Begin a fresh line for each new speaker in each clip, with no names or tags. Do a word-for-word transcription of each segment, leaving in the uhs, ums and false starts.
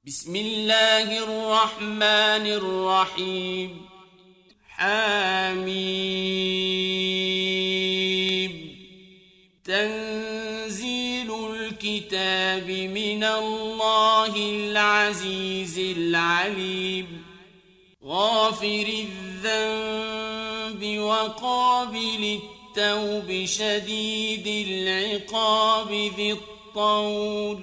بسم الله الرحمن الرحيم. حميم. تنزيل الكتاب من الله العزيز العليم. غافر الذنب وقابل التوب شديد العقاب ذي الطول.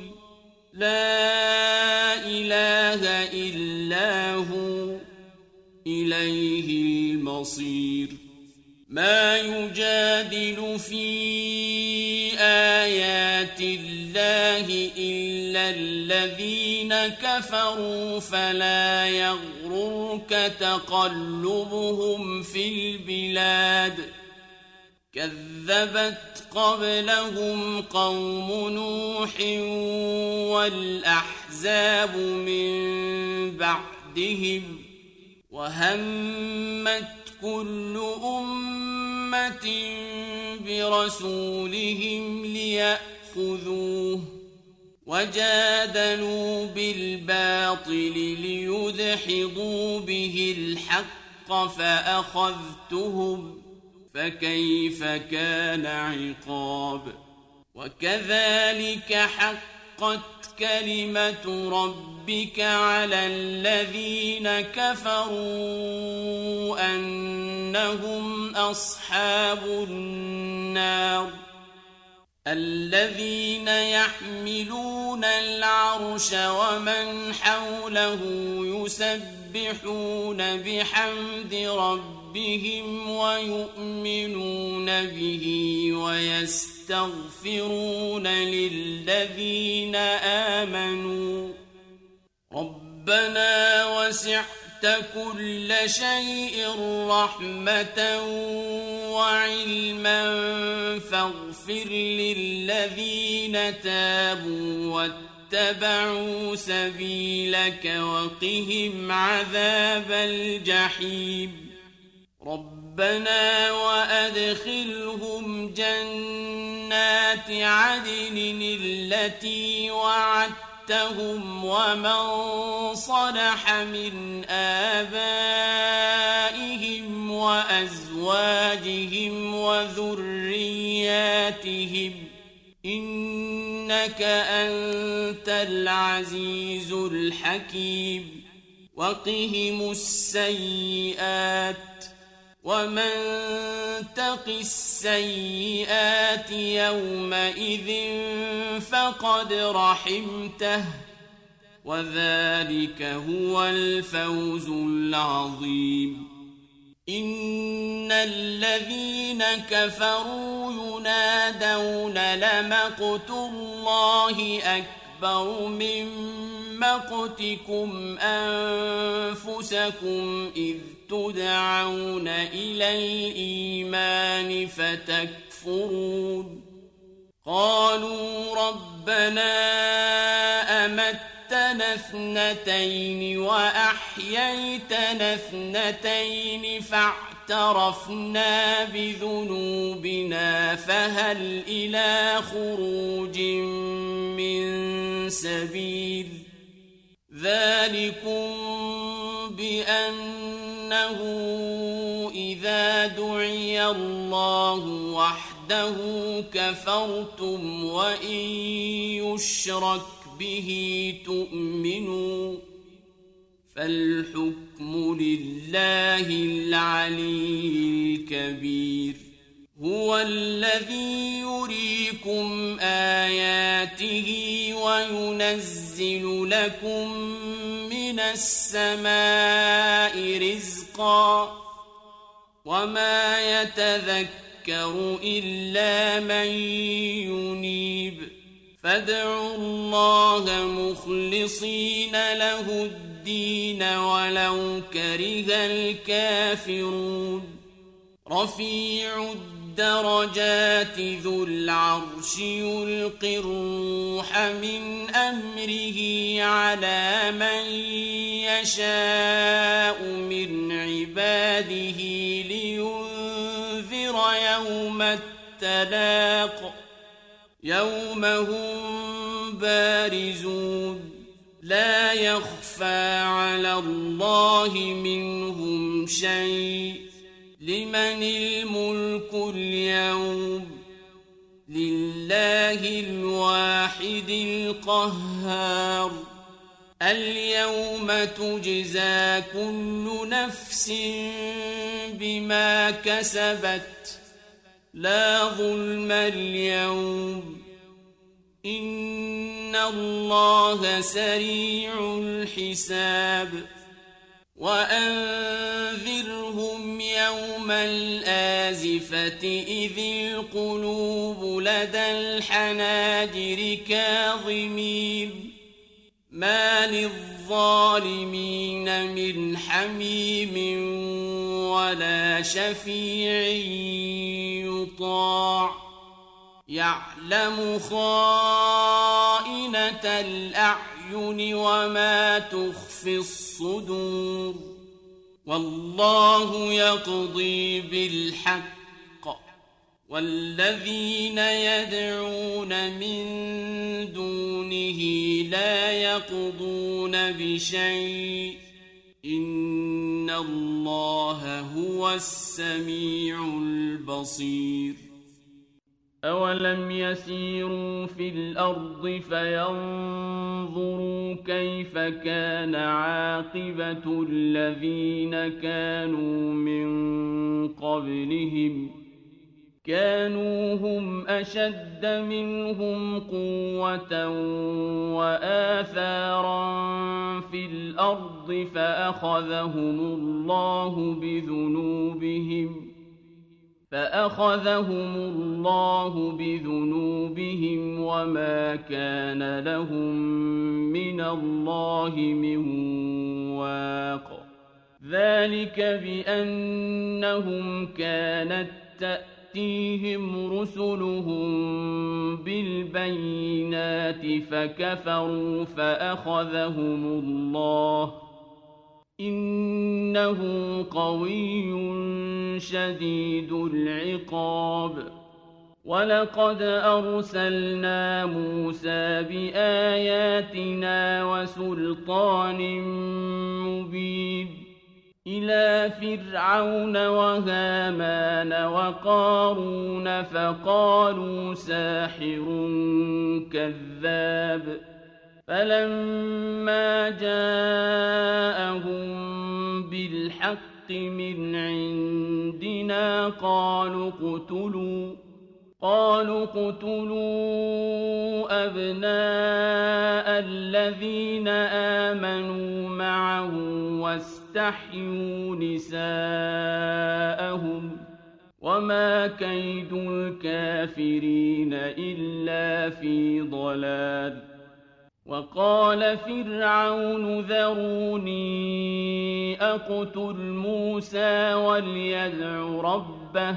لا إله إلا هو إليه المصير. ما يجادل في آيات الله إلا الذين كفروا فلا يغررك تقلبهم في البلاد. كذبت قبلهم قوم نوح والأحزاب من بعدهم وهمت كل أمة برسولهم ليأخذوه وجادلوا بالباطل ليدحضوا به الحق فأخذتهم فكيف كان عقاب. وكذلك حقت كلمة ربك على الذين كفروا أنهم أصحاب النار. الذين يحملون العرش ومن حوله يسبحون بحمد ربهم ويؤمنون به ويستغفرون للذين آمنوا ربنا وسعت كل شيء رحمة وعلما فاغفر للذين تابوا واتبعوا سبيلك وقهم عذاب الجحيم. ربنا وأدخلهم جنات عدن التي وعدتهم ومن صلح من آبائهم وأزواجهم وذرياتهم إنك أنت العزيز الحكيم. وقهم السيئات ومن تق السيئات يومئذ فقد رحمته وذلك هو الفوز العظيم. إن الذين كفروا ينادون لمقت الله أكبر من مقتكم أنفسكم إذ تدعون إلى الإيمان فتكفرون. قالوا ربنا أمتنا اثنتين وأحييتنا اثنتين فاعترفنا بذنوبنا فهل إلى خروج من سبيل. ذلكم بأنه إذا دعي الله وحده كفرتم وإن يشرك به تؤمنوا فالحكم لله العلي الكبير. هو الذي يريكم آياته وينزل لكم من السماء رزقا وما يتذكر إلا من ينيب. فادعوا الله مخلصين له الدين ولو كره الكافرون. رفيع الدرجات ذو العرش يلقي الروح من أمره على من يشاء من عباده لينذر يوم التلاق. يوم هم بارزون لا يخفى على الله منهم شيء لمن الملك اليوم لله الواحد القهار اليوم تجزى كل نفس بما كسبت لا ظلم اليوم إن الله سريع الحساب وأنذرهم يوم الآزفة إذ القلوب لدى الحناجر كاظمين ما للظالمين من حميم ولا شفيع يطاع يعلم خائنة الأعين وما تخفي الصدور والله يقضي بالحق والذين يدعون من دونه لا يقضون بشيء إن الله هو السميع البصير أولم يسيروا في الأرض فينظروا كيف كان عاقبة الذين كانوا من قبلهم كانوا هم أشد منهم قوة وآثارا في الأرض فأخذهم الله بذنوبهم فأخذهم الله بذنوبهم وما كان لهم من الله من واق ذلك بأنهم كانت تأتيهم رسلهم بالبينات فكفروا فأخذهم الله إنه قوي شديد العقاب ولقد أرسلنا موسى بآياتنا وسلطان مبين إلى فرعون وهامان وقارون فقالوا ساحر كذاب فلما جاءهم بالحق من عندنا قالوا اقتلوا قالوا اقتلوا أبناء الذين آمنوا معه واستحيوا نساءهم وما كيد الكافرين إلا في ضلال وقال فرعون ذروني أقتل موسى وليدع ربه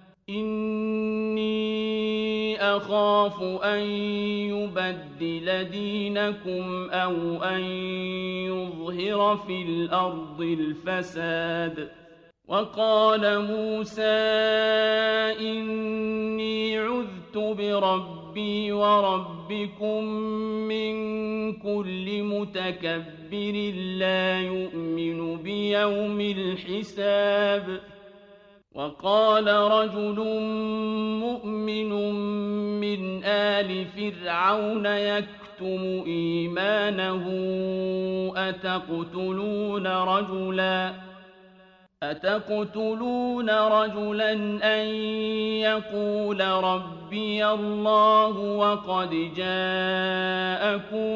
إني أخاف أن يبدل دينكم أو أن يظهر في الأرض الفساد وقال موسى إني عذت بربي وربكم من كل متكبر لا يؤمن بيوم الحساب وقال رجل مؤمن من آل فرعون يكتم إيمانه أتقتلون رجلا أتقتلون رجلا أن يقول ربي الله وقد جاءكم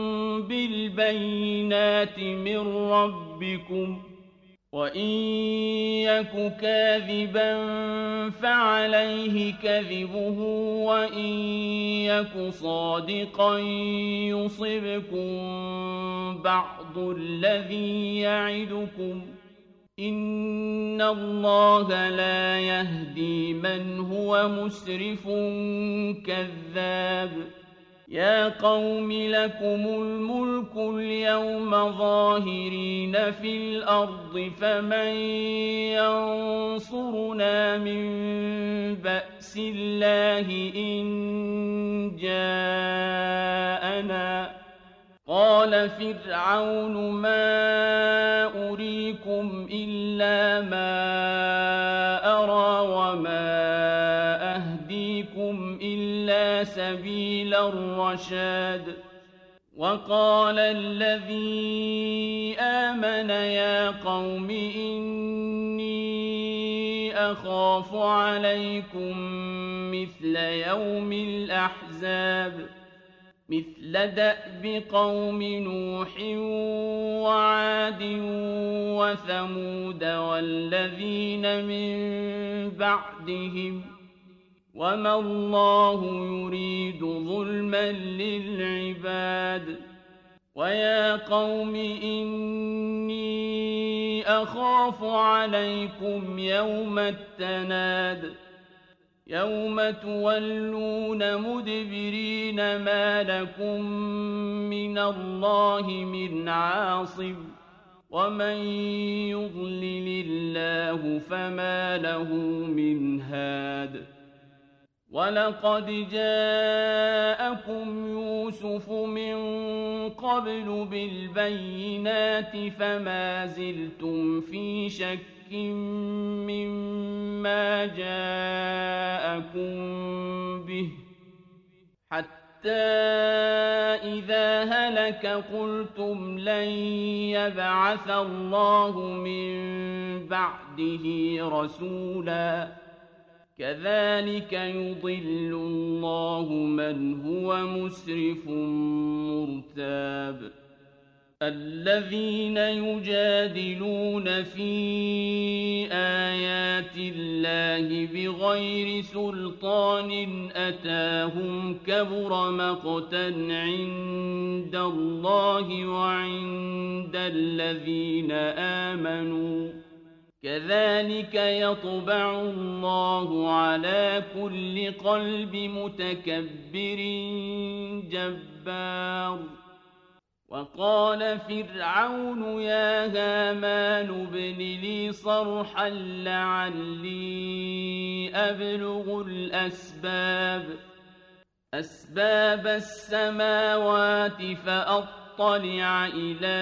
بالبينات من ربكم وإن يك كاذبا فعليه كذبه وإن يك صادقا يصبكم بعض الذي يعدكم إن الله لا يهدي من هو مسرف كذاب يا قوم لكم الملك اليوم ظاهرين في الأرض فمن ينصرنا من بأس الله إن جاءنا وقال فرعون ما أريكم إلا ما أرى وما أهديكم إلا سبيل الرشاد وقال الذي آمن يا قوم إني أخاف عليكم مثل يوم الأحزاب مثل دأب قوم نوح وعاد وثمود والذين من بعدهم وما الله يريد ظلما للعباد ويا قوم إني أخاف عليكم يوم التناد يوم تولون مدبرين ما لكم من الله من عاصم ومن يضلل الله فما له من هاد ولقد جاءكم يوسف من قبل بالبينات فما زلتم في شك مما جاءكم به حتى إذا هلك قلتم لن يبعث الله من بعده رسولا كذلك يضل الله من هو مسرف مرتاب الذين يجادلون في آيات الله بغير سلطان أتاهم كبر مقتا عند الله وعند الذين آمنوا كذلك يطبع الله على كل قلب متكبر جبار وقال فرعون يا هامان ابن لي صرحا لعلي أبلغ الأسباب أسباب السماوات فأطلع إلى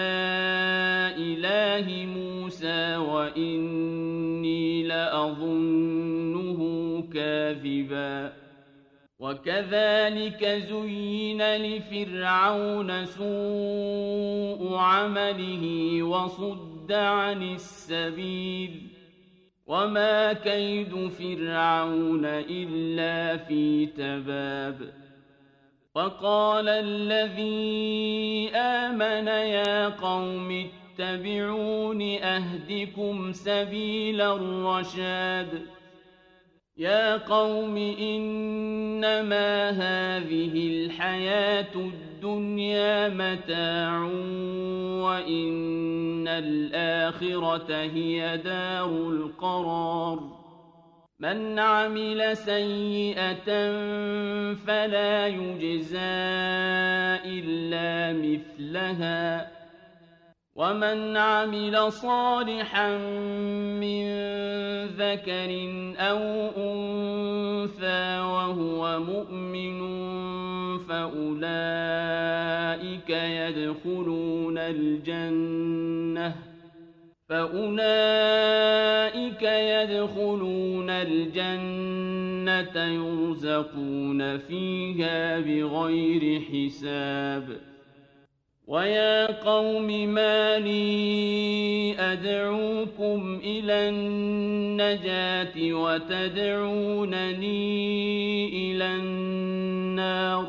إله موسى وإني لأظنه كاذبا وكذلك زين لفرعون سوء عمله وصد عن السبيل وما كيد فرعون إلا في تباب وقال الذي آمن يا قوم اتبعون أهدكم سبيل الرشاد يا قوم إنما هذه الحياة الدنيا متاع وإن الآخرة هي دار القرار من عمل سيئة فلا يجزى إلا مثلها ومن عمل صالحا من ذكر أو أنثى وهو مؤمن فأولئك يدخلون الجنة فأولئك يدخلون الجنة يرزقون فيها بغير حساب ويا قوم ما لي أدعوكم إلى النجاة وتدعونني إلى النار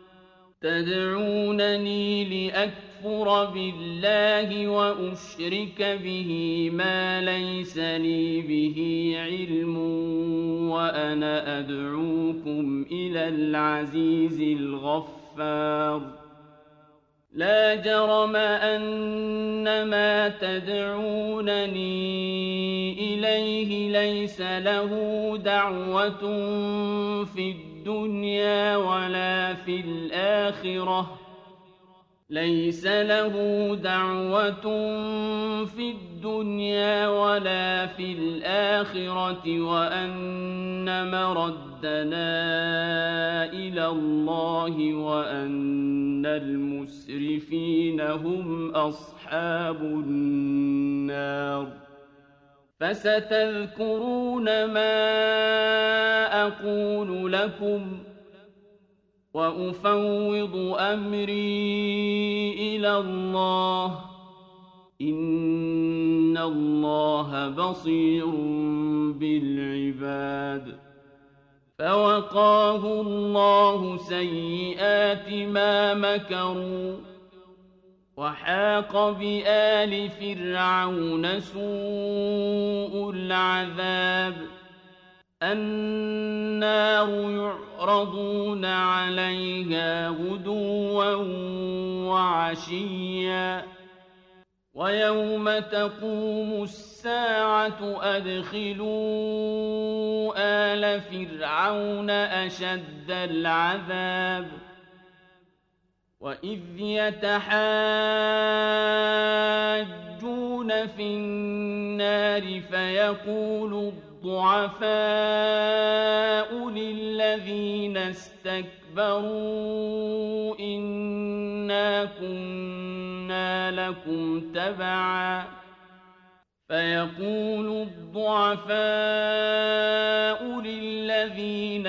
تدعونني لأكفر بالله وأشرك به ما ليس لي به علم وأنا أدعوكم إلى العزيز الغفار لا جرم أن ما تدعونني إليه ليس له دعوة في الدنيا ولا في الآخرة ليس له دعوة في الدنيا ولا في الآخرة وأن مردنا إلى الله وأن المسرفين هم أصحاب النار فستذكرون ما أقول لكم وأفوض أمري إلى الله إن الله بصير بالعباد فوقاه الله سيئات ما مكروا وحاق بآل فرعون سوء العذاب النار يعرضون عليها غدوا وعشيا ويوم تقوم الساعة أدخلوا آل فرعون أشد العذاب وإذ يتحاجون في النار فيقول الضعفاء للذين استكبروا إنا كنا لكم تبعا فيقول الضعفاء للذين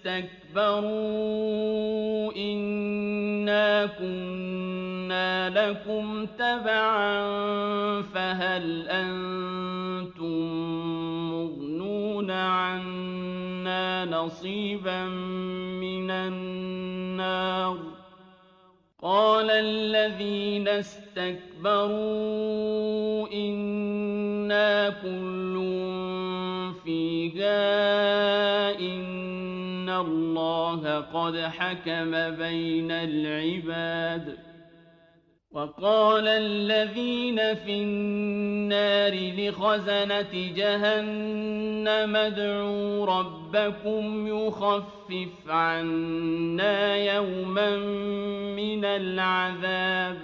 استكبروا إنا كنا لكم تبعا فهل أنتم مغنون عنا نصيبا من النار قال الذين استكبروا إنا كل فيها إن الله قد حكم بين العباد وقال الذين في النار لخزنة جهنم ادعوا ربكم يخفف عنا يوما من العذاب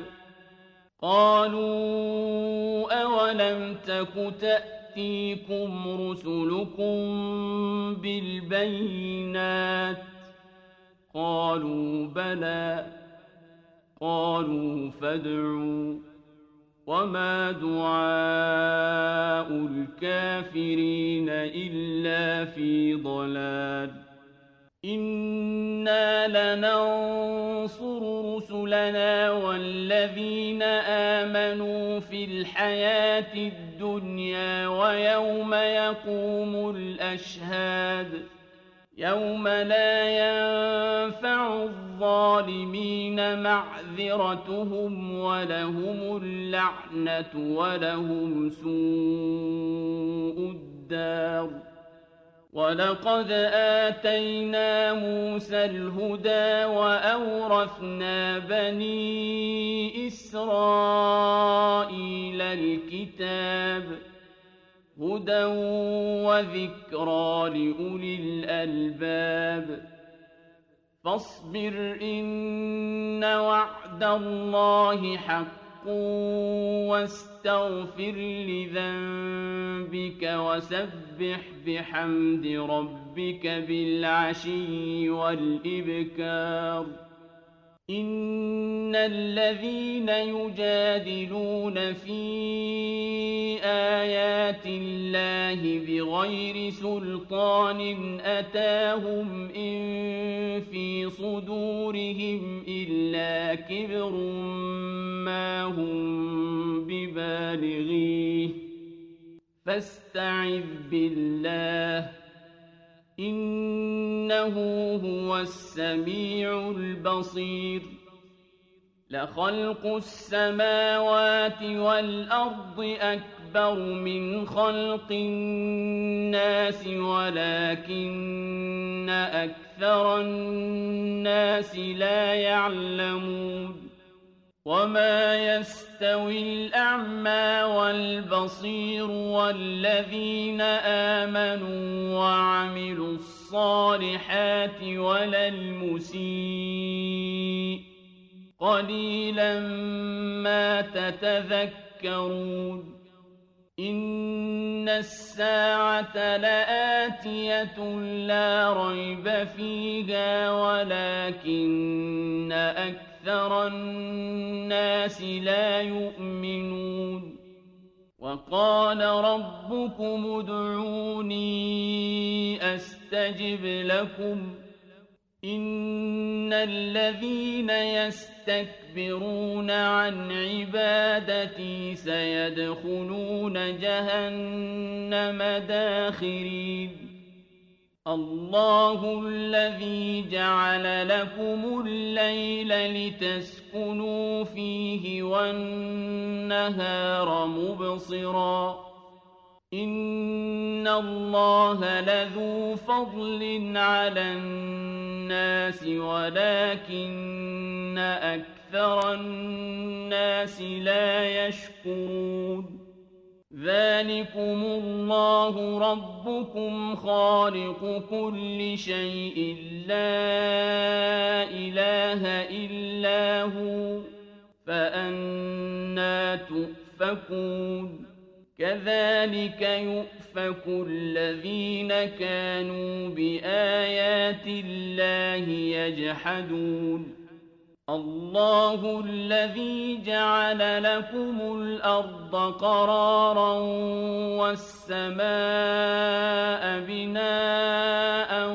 قالوا أولم تك تأتيكم رسلكم بالبينات قالوا بلى قالوا فادعوا وما دعاء الكافرين إلا في ضلال إنا لننصر رسلنا والذين آمنوا في الحياة الدنيا ويوم يقوم الأشهاد يوم لا ينفع الظالمين معذرتهم ولهم اللعنة ولهم سوء الدار ولقد آتينا موسى الهدى وأورثنا بني إسرائيل الكتاب هدى وذكرى لأولي الألباب فاصبر إن وعد الله حق واستغفر لذنبك وسبح بحمد ربك بالعشي والإبكار إن الذين يجادلون في آيات الله بغير سلطان أتاهم إن في صدورهم إلا كبر ما هم ببالغيه فاستعذ بالله إنه هو السميع البصير لخلق السماوات والأرض أكبر من خلق الناس ولكن أكثر الناس لا يعلمون وما يستوي الأعمى والبصير والذين آمنوا وعملوا الصالحات ولا المسيء قليلا ما تتذكرون إن الساعة لآتية لا ريب فيها ولكن أكثر الناس لا يؤمنون وقال ربكم ادعوني أستجب لكم إن الذين يستكبرون عن عبادتي سيدخلون جهنم داخرين الله الذي جعل لكم الليل لتسكنوا فيه والنهار مبصرا إن الله لذو فضل على الناس ولكن أكثر الناس لا يشكرون ذلكم الله ربكم خالق كل شيء لا إله إلا هو فأنى تؤفكون كذلك يؤفك الذين كانوا بآيات الله يجحدون الله الذي جعل لكم الأرض قرارا والسماء بناء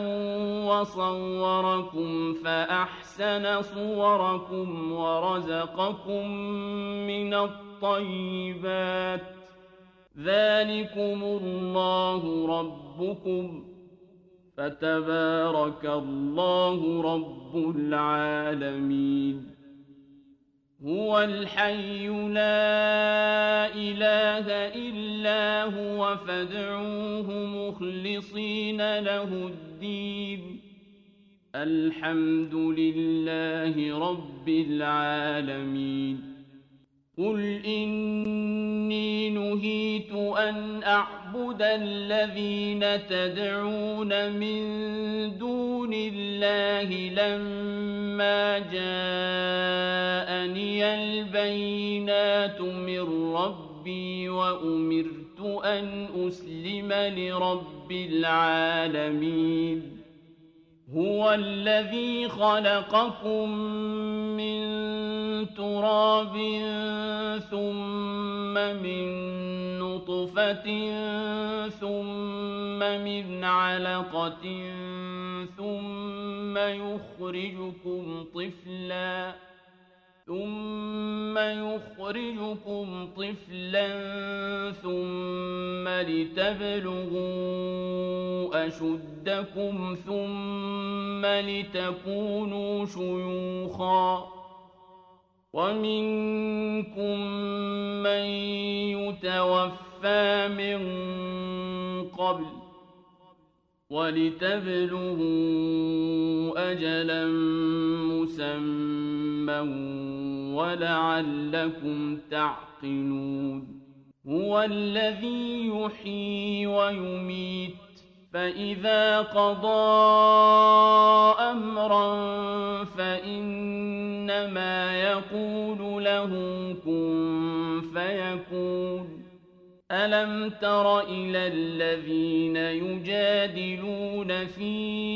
وصوركم فأحسن صوركم ورزقكم من الطيبات ذلكم الله ربكم فتبارك الله رب العالمين هو الحي لا إله إلا هو فادعوه مخلصين له الدين الحمد لله رب العالمين قل إني نهيت أن أعبد الذين تدعون من دون الله لما جاءني البينات من ربي وأمرت أن أسلم لرب العالمين هو الذي خلقكم من تراب ثم من نطفة ثم من علقة ثم يخرجكم طفلا ثم يخرجكم طفلا ثم لتبلغوا أشدكم ثم لتكونوا شيوخا ومنكم من يتوفى من قبل ولتبلغوا أجلا مسمى ولعلكم تعقلون هو الذي يحيي ويميت فإذا قضى أمرا فإنما يقول له كن فيكون ألم تر إلى الذين يجادلون في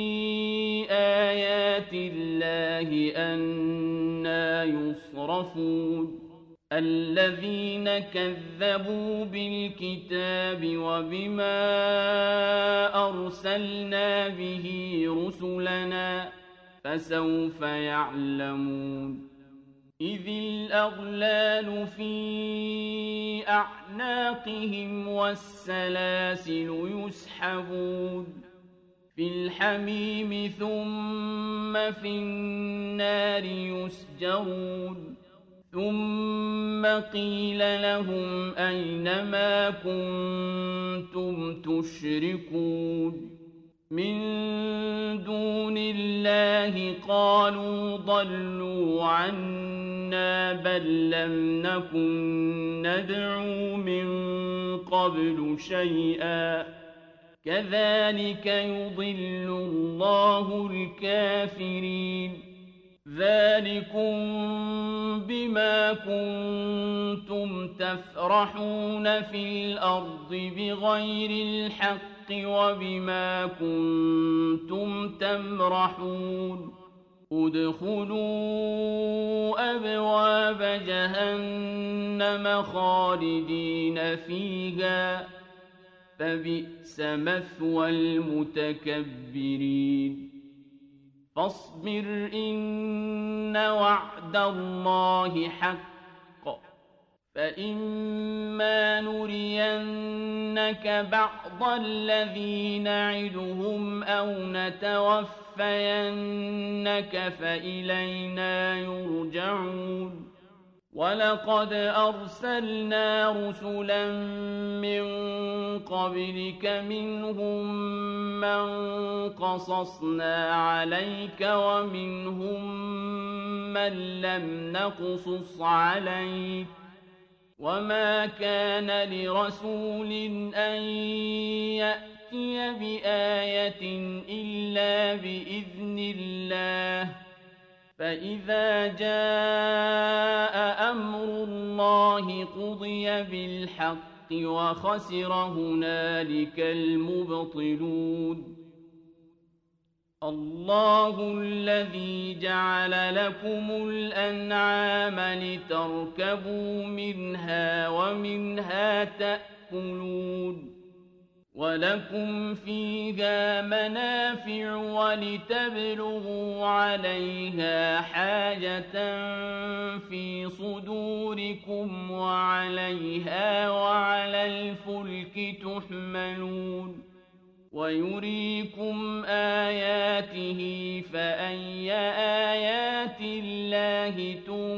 آيات الله أنى يصرفون الذين كذبوا بالكتاب وبما أرسلنا به رسلنا فسوف يعلمون إذ الأغلال في أعناقهم والسلاسل يسحبون في الحميم ثم في النار يسجرون ثم قيل لهم أين ما كنتم تشركون من دون الله قالوا ضلوا عنا بل لم نكن ندعو من قبل شيئا كذلك يضل الله الكافرين ذلكم بما كنتم تفرحون في الأرض بغير الحق وبما كنتم تمرحون ادخلوا أبواب جهنم خالدين فيها فبئس مثوى المتكبرين فاصبر إن وعد الله حق فإما نرينك بعض الذي نعدهم أو نتوفينك فإلينا يرجعون ولقد أرسلنا رسلا من قبلك منهم من قصصنا عليك ومنهم من لم نقصص عليك وما كان لرسول أن يأتي بآية إلا بإذن الله فإذا جاء أمر الله قضي بالحق وخسر هنالك المبطلون الله الذي جعل لكم الأنعام لتركبوا منها ومنها تأكلون ولكم فيها منافع ولتبلغوا عليها حاجة في صدوركم وعليها وعلى الفلك تحملون ويريكم آياته فأي آيات الله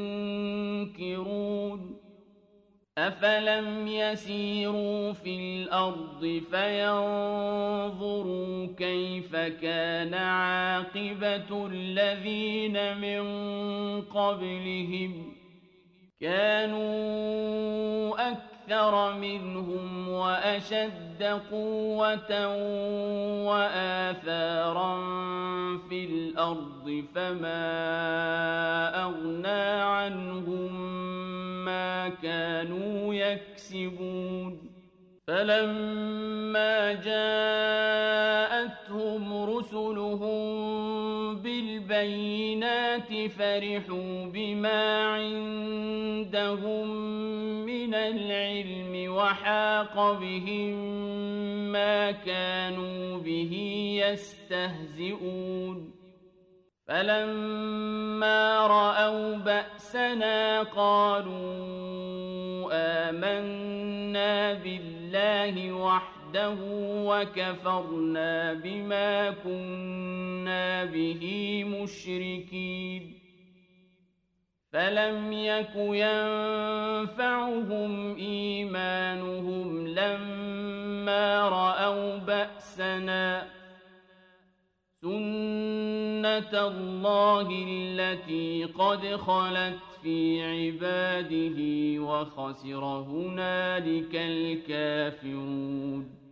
تنكرون أفلم يسيروا في الأرض فينظروا كيف كان عاقبة الذين من قبلهم كانوا أكثر منهم وأشد قوة وآثارا في الأرض فما أغنى عنهم ما كانوا يكسبون فلما جاءتهم رسلهم بالبينات فرحوا بما عندهم من العلم وحاق بهم ما كانوا به يستهزئون فلما رأوا بأسنا قالوا آمنا بالله وحده وكفرنا بما كنا به مشركين فلم يك ينفعهم إيمانهم لما رأوا بأسنا سنة الله التي قد خلت في عباده وخسر هنالك الكافرون